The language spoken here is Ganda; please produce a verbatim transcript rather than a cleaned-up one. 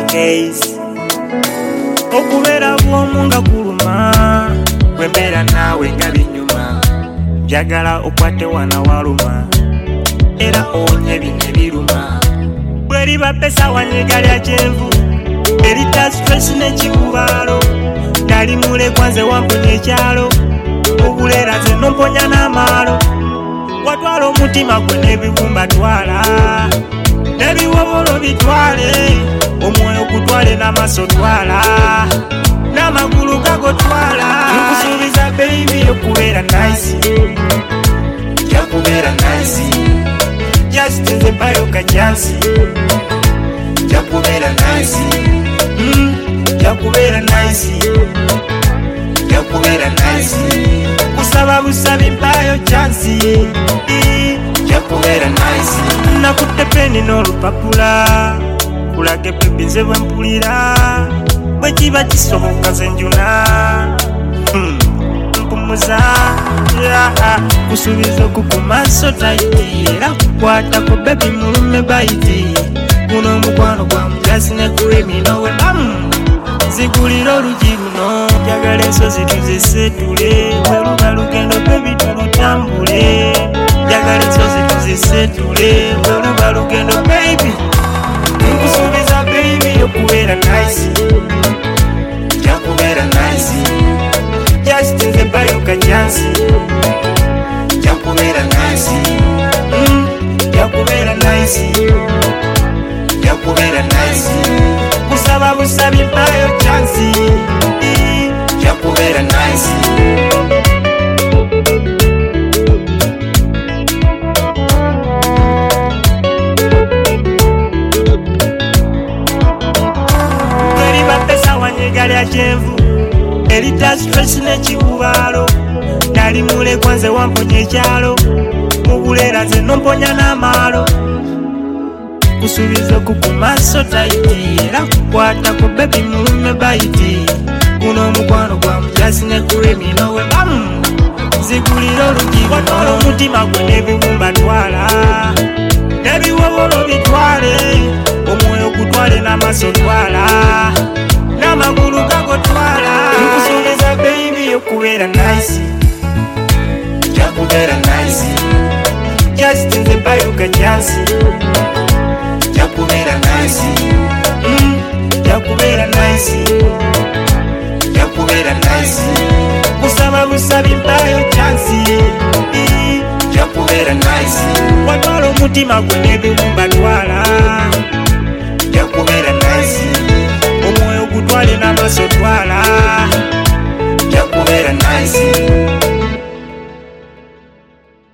case okubeera bwomu nga kuluma kwembeera naawe nga binyuma njagala okwate wana waluma era onye bine biruma bweriba pesa wanyiga lya kyenvu erita stress n'ekikubaalo nali mule kwanze wamponya ekyalo obuleera nze nomponya n'amaalo watwala omutima gwe n'ebibumba twala n'ebiwobolo bitwale omwoyo gutwale n'amaaso twala n'amagulu gago twala nkusuubiza baby okubeera nice jakubeera nice just nze bayo kajansi jakubeera nice mm, jakubeera nice jakubeera nice kusaba busabi mpayo chansi jakubeera nice nakutte peni n'olupapula kulage bebi nze bwe mpulira bwe kiba kisoboka nze njuna hmm. mpumuza yeah. kusuubiza okukumaaso taiti era kukwatako bebi mulume baiti guno omukwano gwa mugasi ne kulemino we bamu zigulira olugi luno njagala ensozi tuzisetule bwe luba lugendo bebi tulutambule njagala ensozi tuzisetule bwe luba lugendo baby nkusuubiza baby okubeera nice jakubeera nice just nze bayo kajansi jakubeera nice mm, jakubeera nice jakubeera nice kusaba busabi mpayo chansi jakubeera nice bweriba pesa wanyiga lya kyenvu erita stress n'ekikubaalo nali mule kwanze wamponya ekyalo mubuleera nze nomponya n'amaalo kusuubiza okukumaaso taiti era kukwatako bebi mulume baiti guno omukwano gwa mugasi ne kulemino we bamu zigulira olugi watwala omutima gwe n'ebibumba twala n'ebiwobolo bitwale omwoyo gutwale n'amaaso twala n'amagulu gago twala nkusuubiza baby okubeera nice jakubeera nice just nze bayo kajansi jakubeera nice mm, jakubeera nice jakubeera nice kusaba busabi mpayo chansi jakubeera nice watwala omutima gwe n'ebibumba twala